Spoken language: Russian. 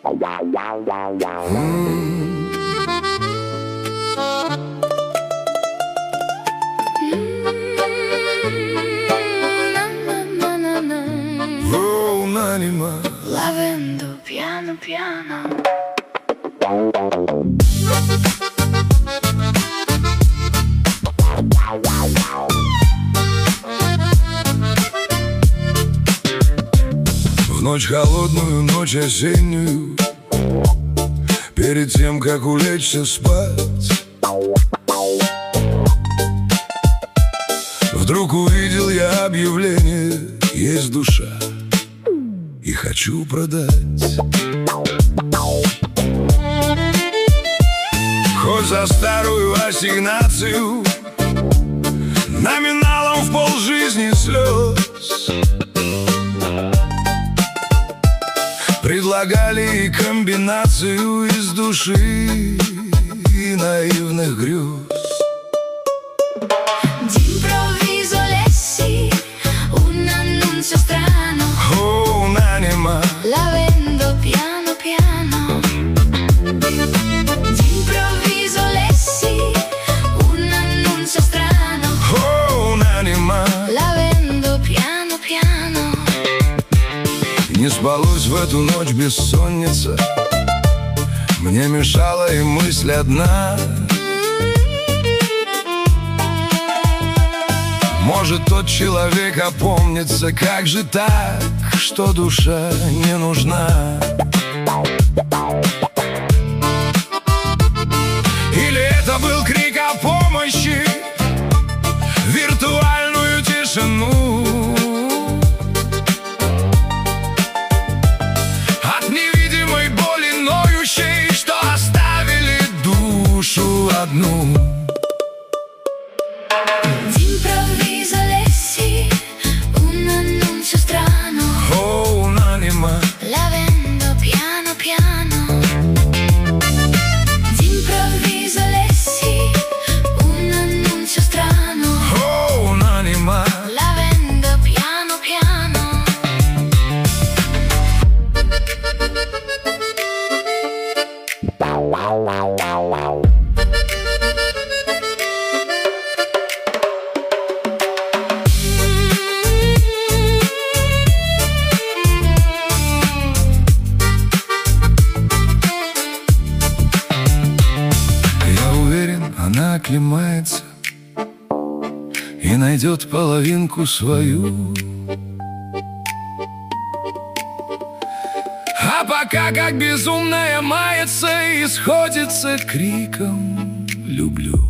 La vendo piano piano. В ночь холодную, ночь осеннюю, перед тем, как улечься спать, вдруг увидел я объявление: есть душа, и хочу продать. Хоть за старую ассигнацию, номиналом в полжизни слез, предлагали и комбинацию из души и наивных грез. D'improvviso lessi un annuncio strano. Oh, un'anima, La vendo piano piano. D'improvviso lessi un annuncio strano. oh, un'anima. La vendo piano piano. Не спалось в эту ночь бессонница, мне мешала и мысль одна. Может, тот человек опомнится, как же так, что душа не нужна? Или это был крик о помощи, виртуальную тишину? От невидимой боли ноющей, что оставили душу одну. D'improvviso lessi un annuncio strano. Oh, un'anima, La vendo piano piano. D'improvviso lessi un annuncio strano. oh, un'anima. La vendo piano piano. Я уверен, она оклемается и найдет половинку свою. А пока как безумная мается и сходится криком: люблю.